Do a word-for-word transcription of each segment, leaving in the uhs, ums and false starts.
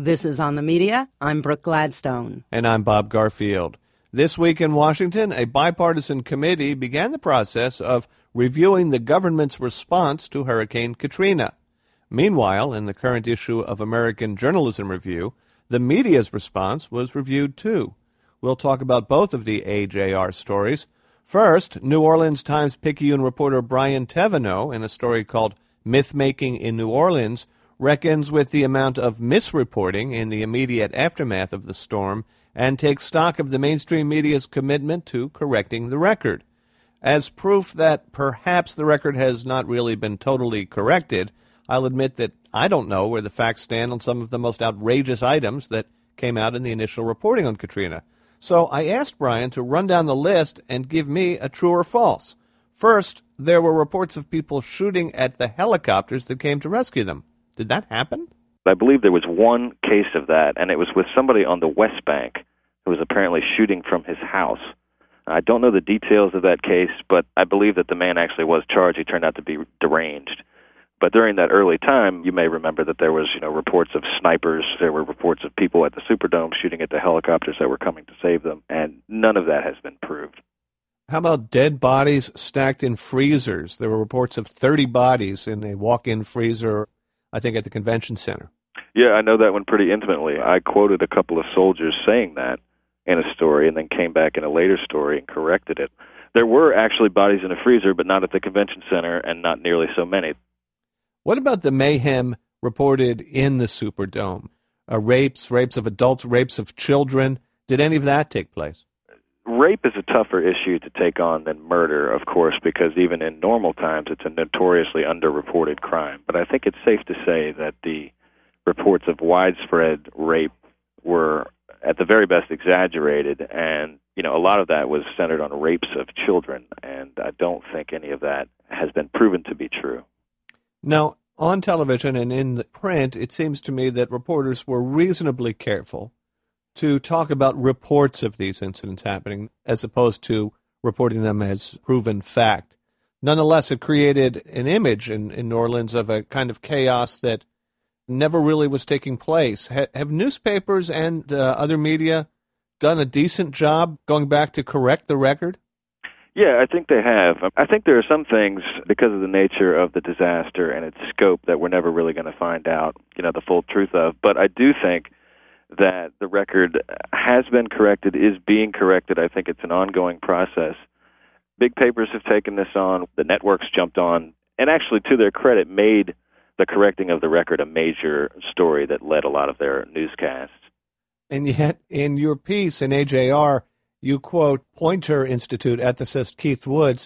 This is On the Media. I'm Brooke Gladstone. And I'm Bob Garfield. This week in Washington, a bipartisan committee began the process of reviewing the government's response to Hurricane Katrina. Meanwhile, in the current issue of American Journalism Review, the media's response was reviewed too. We'll talk about both of the A J R stories. First, New Orleans Times-Picayune reporter Brian Taverneau, in a story called Myth-Making in New Orleans, reckons with the amount of misreporting in the immediate aftermath of the storm and takes stock of the mainstream media's commitment to correcting the record. As proof that perhaps the record has not really been totally corrected, I'll admit that I don't know where the facts stand on some of the most outrageous items that came out in the initial reporting on Katrina. So I asked Brian to run down the list and give me a true or false. First, there were reports of people shooting at the helicopters that came to rescue them. Did that happen? I believe there was one case of that, and it was with somebody on the West Bank who was apparently shooting from his house. I don't know the details of that case, but I believe that the man actually was charged. He turned out to be deranged. But during that early time, you may remember that there was, you know, reports of snipers. There were reports of people at the Superdome shooting at the helicopters that were coming to save them, and none of that has been proved. How about dead bodies stacked in freezers? There were reports of thirty bodies in a walk-in freezer, I think, at the convention center. Yeah, I know that one pretty intimately. I quoted a couple of soldiers saying that in a story and then came back in a later story and corrected it. There were actually bodies in a freezer, but not at the convention center and not nearly so many. What about the mayhem reported in the Superdome? Uh, rapes, rapes of adults, rapes of children. Did any of that take place? Rape is a tougher issue to take on than murder, of course, because even in normal times it's a notoriously underreported crime. But I think it's safe to say that the reports of widespread rape were, at the very best, exaggerated, and you know a lot of that was centered on rapes of children, and I don't think any of that has been proven to be true. Now, on television and in the print, it seems to me that reporters were reasonably careful to talk about reports of these incidents happening as opposed to reporting them as proven fact. Nonetheless, it created an image in, in New Orleans of a kind of chaos that never really was taking place. Ha- have newspapers and uh, other media done a decent job going back to correct the record? Yeah, I think they have. I think there are some things, because of the nature of the disaster and its scope, that we're never really going to find out, you know, the full truth of. But I do think that the record has been corrected, is being corrected. I think it's an ongoing process. Big papers have taken this on. The networks jumped on, and actually, to their credit, made the correcting of the record a major story that led a lot of their newscasts. And yet, in your piece in A J R, you quote Poynter Institute ethicist Keith Woods,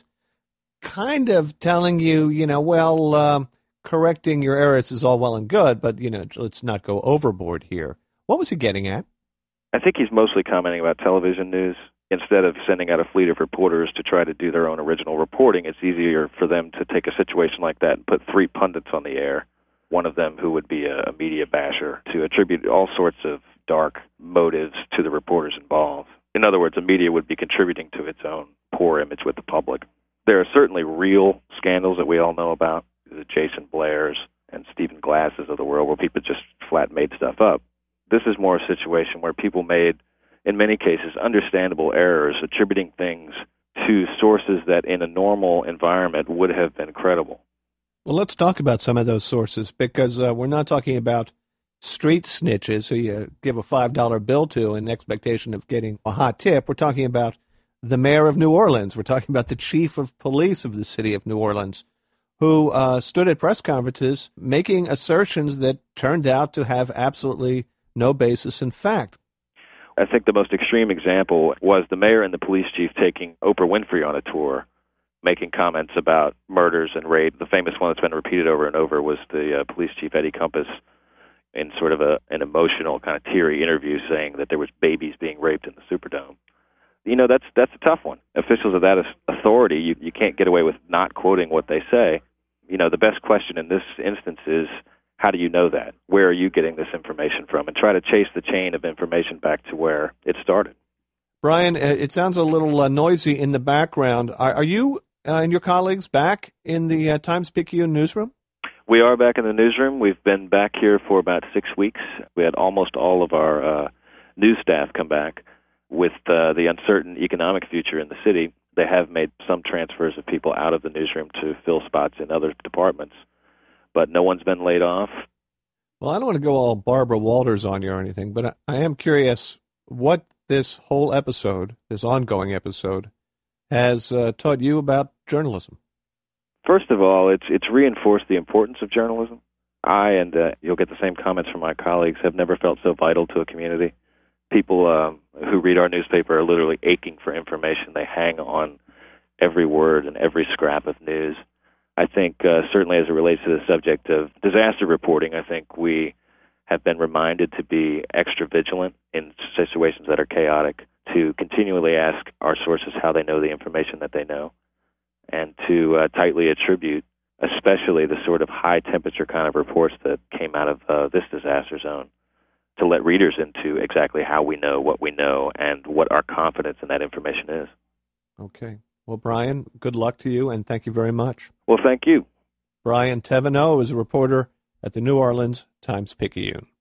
kind of telling you, you know, well, um, correcting your errors is all well and good, but, you know, let's not go overboard here. What was he getting at? I think he's mostly commenting about television news. Instead of sending out a fleet of reporters to try to do their own original reporting, it's easier for them to take a situation like that and put three pundits on the air, one of them who would be a media basher, to attribute all sorts of dark motives to the reporters involved. In other words, the media would be contributing to its own poor image with the public. There are certainly real scandals that we all know about, the Jason Blairs and Stephen Glasses of the world, where people just flat made stuff up. This is more a situation where people made, in many cases, understandable errors, attributing things to sources that in a normal environment would have been credible. Well, let's talk about some of those sources, because uh, we're not talking about street snitches who you give a five dollar bill to in expectation of getting a hot tip. We're talking about the mayor of New Orleans. We're talking about the chief of police of the city of New Orleans, who uh, stood at press conferences making assertions that turned out to have absolutely no basis in fact. I think the most extreme example was the mayor and the police chief taking Oprah Winfrey on a tour, making comments about murders and rape. The famous one that's been repeated over and over was the uh, police chief, Eddie Compass, in sort of a, an emotional, kind of teary interview saying that there was babies being raped in the Superdome. You know, that's that's a tough one. Officials of that authority, you, you can't get away with not quoting what they say. You know, the best question in this instance is, how do you know that? Where are you getting this information from? And try to chase the chain of information back to where it started. Brian, it sounds a little uh, noisy in the background. Are, are you uh, and your colleagues back in the uh, Times-Picayune newsroom? We are back in the newsroom. We've been back here for about six weeks. We had almost all of our uh, news staff come back. With uh, the uncertain economic future in the city, they have made some transfers of people out of the newsroom to fill spots in other departments. But no one's been laid off. Well, I don't want to go all Barbara Walters on you or anything, but I am curious what this whole episode, this ongoing episode, has uh, taught you about journalism. First of all, it's it's reinforced the importance of journalism. I, and uh, you'll get the same comments from my colleagues, have never felt so vital to a community. People uh, who read our newspaper are literally aching for information. They hang on every word and every scrap of news. I think uh, certainly as it relates to the subject of disaster reporting, I think we have been reminded to be extra vigilant in situations that are chaotic, to continually ask our sources how they know the information that they know, and to uh, tightly attribute especially the sort of high-temperature kind of reports that came out of uh, this disaster zone, to let readers into exactly how we know what we know and what our confidence in that information is. Okay. Well, Brian, good luck to you, and thank you very much. Well, thank you. Brian Thevenot is a reporter at the New Orleans Times-Picayune.